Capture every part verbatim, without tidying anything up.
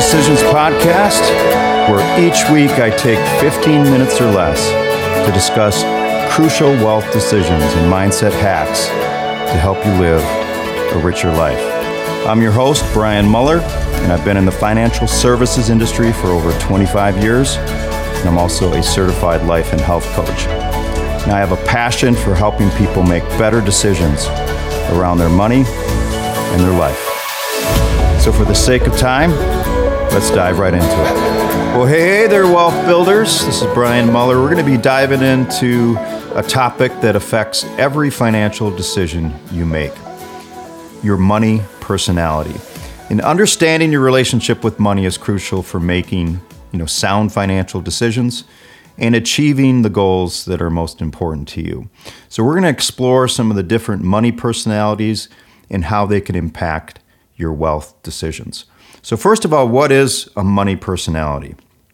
Decisions podcast, where each week I take fifteen minutes or less to discuss crucial wealth decisions and mindset hacks to help you live a richer life. I'm your host, Brian Muller, and I've been in the financial services industry for over twenty-five years, and I'm also a certified life and health coach. And I have a passion for helping people make better decisions around their money and their life. So for the sake of time, let's dive right into it. Well, hey there, wealth builders. This is Brian Muller. We're going to be diving into a topic that affects every financial decision you make: your money personality. And understanding your relationship with money is crucial for making, you know, sound financial decisions and achieving the goals that are most important to you. So we're going to explore some of the different money personalities and how they can impact your wealth decisions. So first of all, what is a money personality?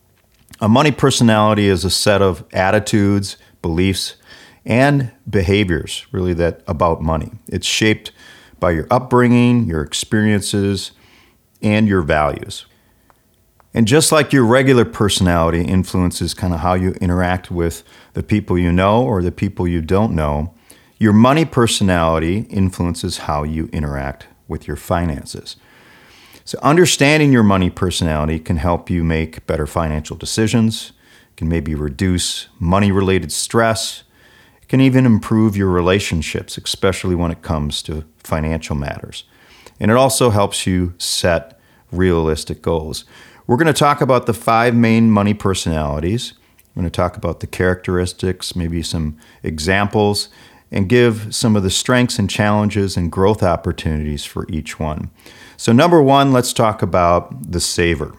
A money personality is a set of attitudes, beliefs, and behaviors, really, that about money. It's shaped by your upbringing, your experiences, and your values. And just like your regular personality influences kind of how you interact with the people you know or the people you don't know, your money personality influences how you interact with your finances. So understanding your money personality can help you make better financial decisions, can maybe reduce money-related stress, it can even improve your relationships, especially when it comes to financial matters. And it also helps you set realistic goals. We're going to talk about the five main money personalities. We're going to talk about the characteristics, maybe some examples, and give some of the strengths and challenges and growth opportunities for each one. So number one, let's talk about the saver.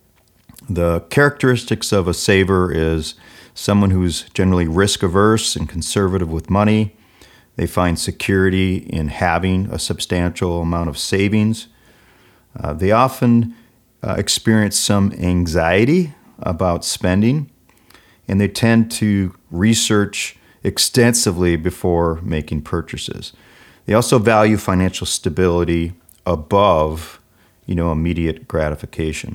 The characteristics of a saver is someone who's generally risk averse and conservative with money. They find security in having a substantial amount of savings. Uh, they often uh, experience some anxiety about spending, and they tend to research extensively before making purchases. They also value financial stability above, you know, immediate gratification.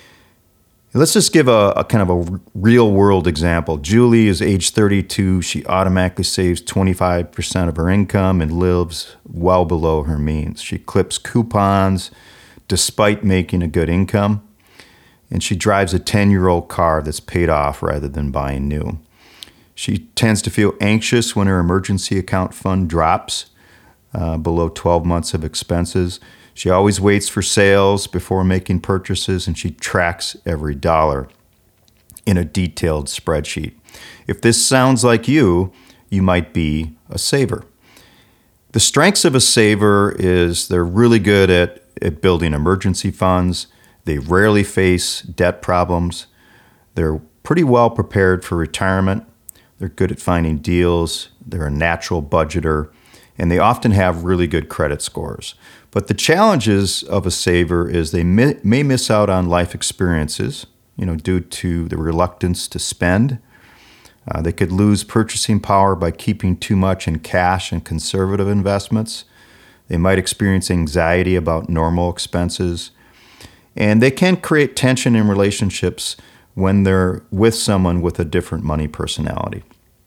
Let's just give a, a kind of a real world example. Julie is age thirty-two. She automatically saves twenty-five percent of her income and lives well below her means. She clips coupons despite making a good income, and she drives a ten-year-old car that's paid off rather than buying new. She tends to feel anxious when her emergency account fund drops uh, below twelve months of expenses. She always waits for sales before making purchases, and she tracks every dollar in a detailed spreadsheet. If this sounds like you, you might be a saver. The strengths of a saver is they're really good at, at building emergency funds. They rarely face debt problems. They're pretty well prepared for retirement. They're good at finding deals. They're a natural budgeter, and they often have really good credit scores. But the challenges of a saver is they may, may miss out on life experiences, you know, due to the reluctance to spend. Uh, they could lose purchasing power by keeping too much in cash and conservative investments. They might experience anxiety about normal expenses. And they can create tension in relationships when they're with someone with a different money personality.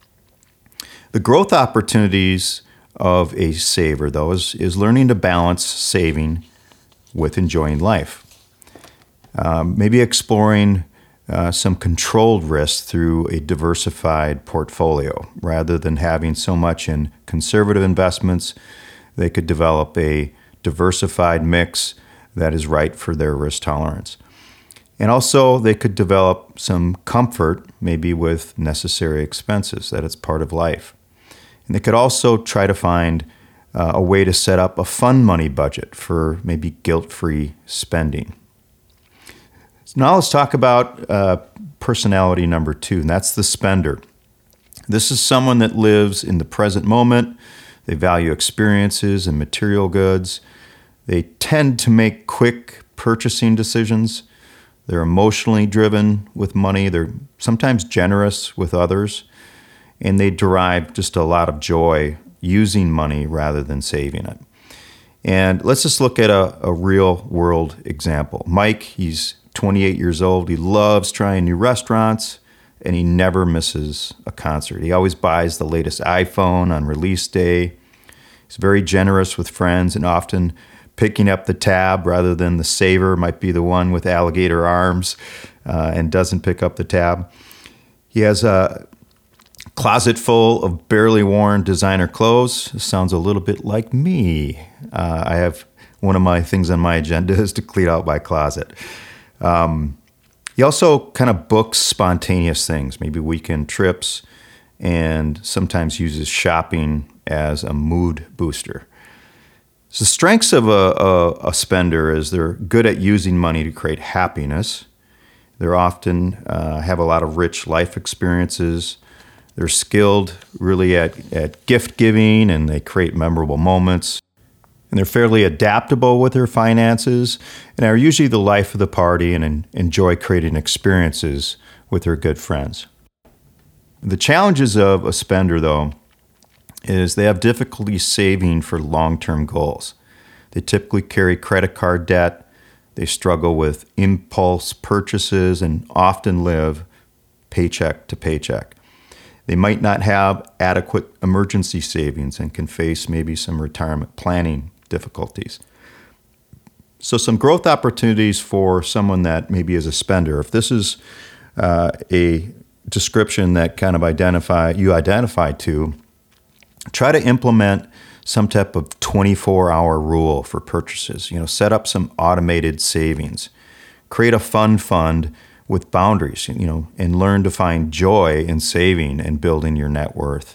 The growth opportunities of a saver, though, is, is learning to balance saving with enjoying life. Um, maybe exploring uh, some controlled risk through a diversified portfolio. Rather than having so much in conservative investments, they could develop a diversified mix that is right for their risk tolerance. And also, they could develop some comfort, maybe with necessary expenses, that it's part of life. And they could also try to find uh, a way to set up a fun money budget for maybe guilt-free spending. So now let's talk about uh, personality number two, and that's the spender. This is someone that lives in the present moment. They value experiences and material goods. They tend to make quick purchasing decisions. They're emotionally driven with money. They're sometimes generous with others. And they derive just a lot of joy using money rather than saving it. And let's just look at a, a real world example. Mike, he's twenty-eight years old. He loves trying new restaurants, and he never misses a concert. He always buys the latest iPhone on release day. He's very generous with friends and often picking up the tab rather than the saver, might be the one with alligator arms uh, and doesn't pick up the tab. He has a closet full of barely worn designer clothes. Sounds a little bit like me. Uh, I have one of my things on my agenda is to clean out my closet. Um, he also kind of books spontaneous things, maybe weekend trips, and sometimes uses shopping as a mood booster. So the strengths of a, a, a spender is they're good at using money to create happiness. They're often uh, have a lot of rich life experiences. They're skilled really at, at gift giving, and they create memorable moments. And they're fairly adaptable with their finances and are usually the life of the party and en- enjoy creating experiences with their good friends. The challenges of a spender, though, is they have difficulty saving for long-term goals. They typically carry credit card debt. They struggle with impulse purchases and often live paycheck to paycheck. They might not have adequate emergency savings and can face maybe some retirement planning difficulties. So some growth opportunities for someone that maybe is a spender. If this is uh, a description that kind of identify you identify to, try to implement some type of twenty-four hour rule for purchases. You know, set up some automated savings. Create a fun fund with boundaries, you know, and learn to find joy in saving and building your net worth.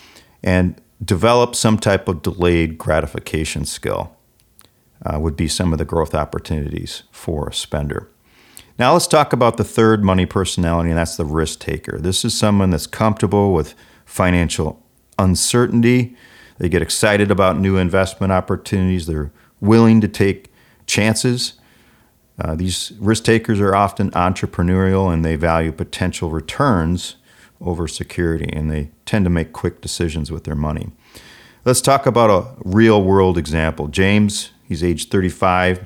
And develop some type of delayed gratification skill uh, would be some of the growth opportunities for a spender. Now let's talk about the third money personality, and that's the risk taker. This is someone that's comfortable with financial uncertainty. They get excited about new investment opportunities. They're willing to take chances. Uh, these risk takers are often entrepreneurial, and they value potential returns over security, and they tend to make quick decisions with their money. Let's talk about a real world example. James, he's age thirty-five.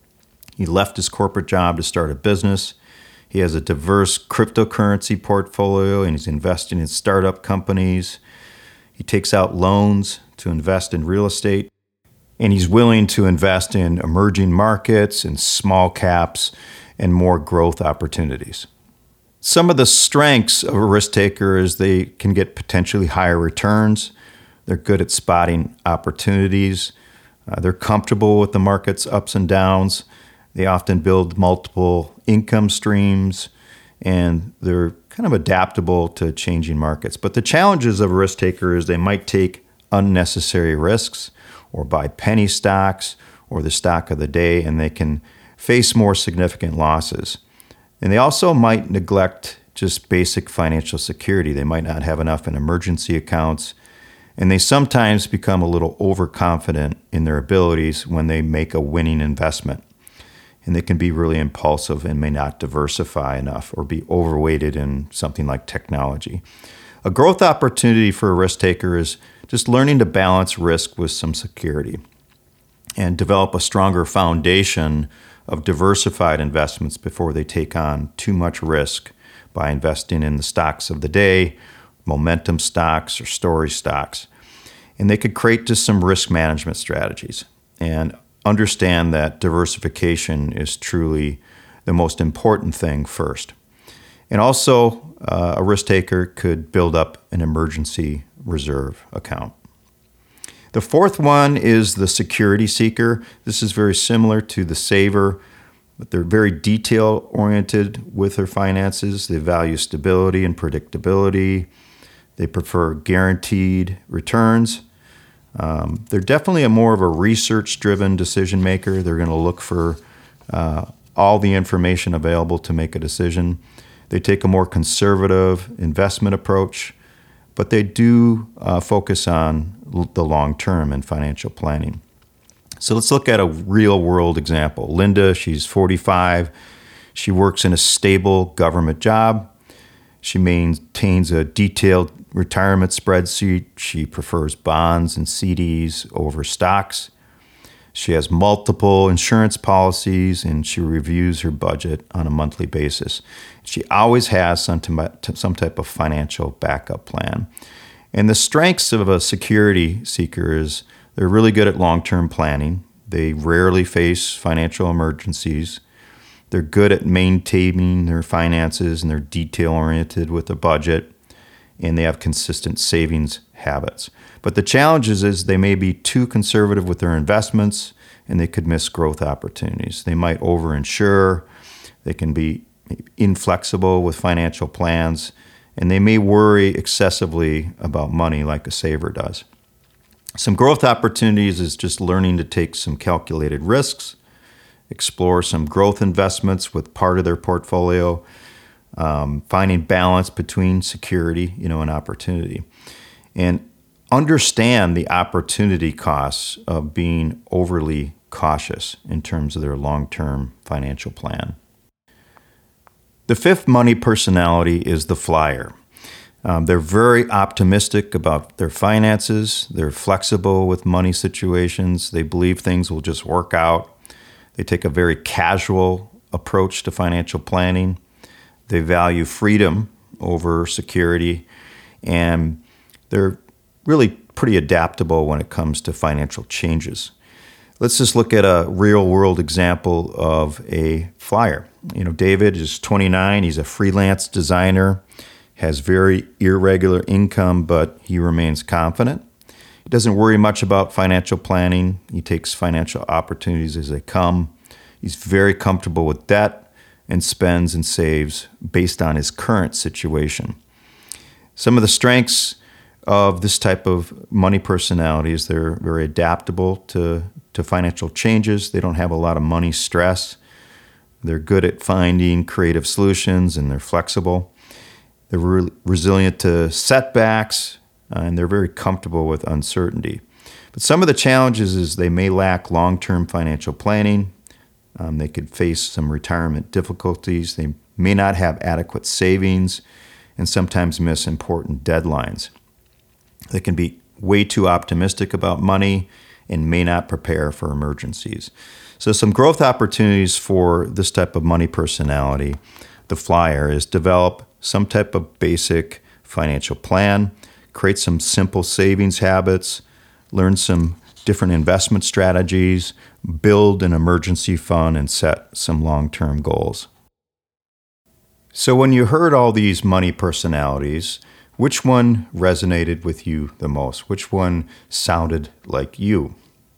He left his corporate job to start a business. He has a diverse cryptocurrency portfolio, and he's investing in startup companies. He takes out loans to invest in real estate, and he's willing to invest in emerging markets and small caps and more growth opportunities. Some of the strengths of a risk taker is they can get potentially higher returns. They're good at spotting opportunities. Uh, they're comfortable with the market's ups and downs. They often build multiple income streams, and they're kind of adaptable to changing markets. But the challenges of a risk taker is they might take unnecessary risks or buy penny stocks or the stock of the day, and they can face more significant losses. And they also might neglect just basic financial security. They might not have enough in emergency accounts, and they sometimes become a little overconfident in their abilities when they make a winning investment. And they can be really impulsive and may not diversify enough or be overweighted in something like technology. A growth opportunity for a risk taker is just learning to balance risk with some security and develop a stronger foundation of diversified investments before they take on too much risk by investing in the stocks of the day, momentum stocks, or story stocks. And they could create just some risk management strategies and understand that diversification is truly the most important thing first. And also, uh, a risk taker could build up an emergency reserve account. The fourth one is the security seeker. This is very similar to the saver, but they're very detail-oriented with their finances. They value stability and predictability. They prefer guaranteed returns. Um, they're definitely a more of a research-driven decision maker. They're going to look for uh, all the information available to make a decision. They take a more conservative investment approach, but they do uh, focus on l- the long term and financial planning. So let's look at a real-world example. Linda, she's forty-five. She works in a stable government job. She maintains a detailed retirement spreadsheet. She prefers bonds and C Ds over stocks. She has multiple insurance policies, and she reviews her budget on a monthly basis. She always has some, some type of financial backup plan. And the strengths of a security seeker is they're really good at long-term planning. They rarely face financial emergencies. They're good at maintaining their finances, and they're detail-oriented with the budget, and they have consistent savings habits. But the challenge is, is they may be too conservative with their investments, and they could miss growth opportunities. They might overinsure. They can be inflexible with financial plans, and they may worry excessively about money like a saver does. Some growth opportunities is just learning to take some calculated risks, explore some growth investments with part of their portfolio, um, finding balance between security, you know, and opportunity, and understand the opportunity costs of being overly cautious in terms of their long-term financial plan. The fifth money personality is the flyer. Um, they're very optimistic about their finances. They're flexible with money situations. They believe things will just work out. They take a very casual approach to financial planning. They value freedom over security, and they're really pretty adaptable when it comes to financial changes. Let's just look at a real-world example of a flyer. You know, David is twenty-nine. He's a freelance designer, has very irregular income, but he remains confident. He doesn't worry much about financial planning. He takes financial opportunities as they come. He's very comfortable with debt and spends and saves based on his current situation. Some of the strengths of this type of money personality is they're very adaptable to, to financial changes. They don't have a lot of money stress. They're good at finding creative solutions, and they're flexible. They're re- resilient to setbacks, uh, and they're very comfortable with uncertainty. But some of the challenges is they may lack long-term financial planning. Um, they could face some retirement difficulties. They may not have adequate savings, and sometimes miss important deadlines. They can be way too optimistic about money and may not prepare for emergencies. So some growth opportunities for this type of money personality, the flyer, is develop some type of basic financial plan, create some simple savings habits, learn some different investment strategies, build an emergency fund, and set some long-term goals. So when you heard all these money personalities, which one resonated with you the most? Which one sounded like you?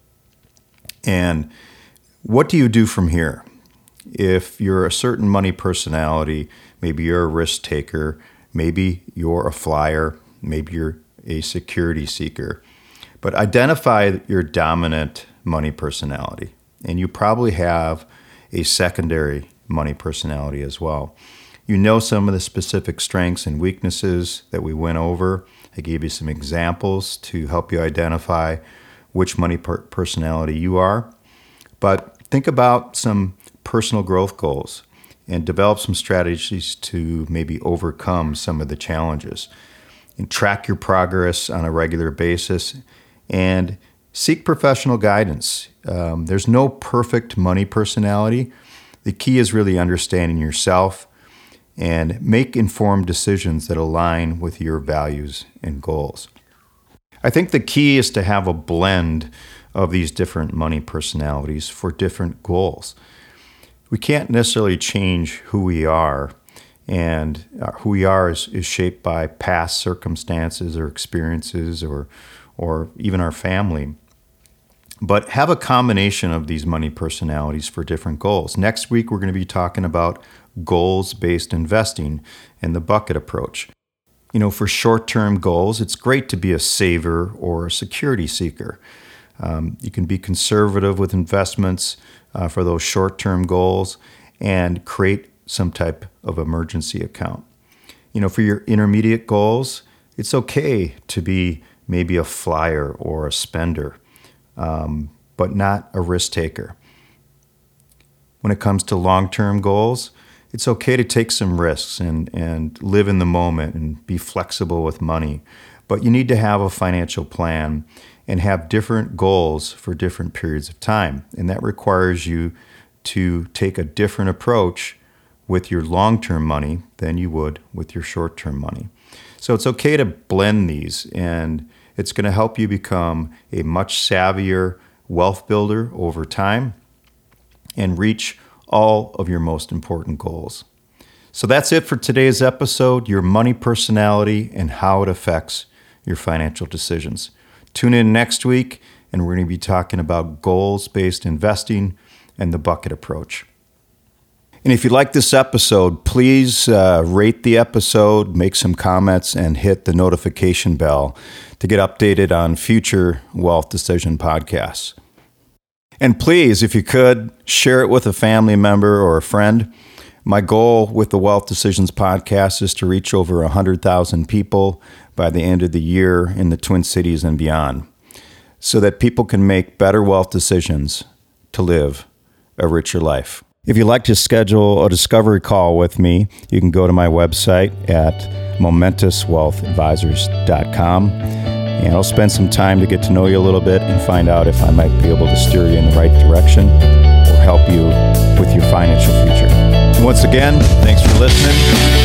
And what do you do from here? If you're a certain money personality, maybe you're a risk taker, maybe you're a flyer, maybe you're a security seeker, but identify your dominant money personality. And you probably have a secondary money personality as well. You know some of the specific strengths and weaknesses that we went over. I gave you some examples to help you identify which money per- personality you are. But think about some personal growth goals and develop some strategies to maybe overcome some of the challenges. And track your progress on a regular basis and seek professional guidance. Um, there's no perfect money personality. The key is really understanding yourself and make informed decisions that align with your values and goals. I think the key is to have a blend of these different money personalities for different goals. We can't necessarily change who we are, and who we are is, is shaped by past circumstances or experiences or, or even our family. But have a combination of these money personalities for different goals. Next week, we're going to be talking about goals-based investing and the bucket approach. You know, for short-term goals, it's great to be a saver or a security seeker. Um, you can be conservative with investments uh, for those short-term goals and create some type of emergency account. You know, for your intermediate goals, it's okay to be maybe a flyer or a spender, um, but not a risk taker. When it comes to long-term goals, it's okay to take some risks and, and live in the moment and be flexible with money. But you need to have a financial plan and have different goals for different periods of time. And that requires you to take a different approach with your long-term money than you would with your short-term money. So it's okay to blend these, and it's going to help you become a much savvier wealth builder over time and reach all of your most important goals. So that's it for today's episode, your money personality and how it affects your financial decisions. Tune in next week, and we're going to be talking about goals-based investing and the bucket approach. And if you like this episode, please uh, rate the episode, make some comments, and hit the notification bell to get updated on future Wealth Decision podcasts. And please, if you could, share it with a family member or a friend. My goal with the Wealth Decisions podcast is to reach over one hundred thousand people by the end of the year in the Twin Cities and beyond, so that people can make better wealth decisions to live a richer life. If you'd like to schedule a discovery call with me, you can go to my website at momentous wealth advisors dot com, and I'll spend some time to get to know you a little bit and find out if I might be able to steer you in the right direction or help you with your financial future. And once again, thanks for listening.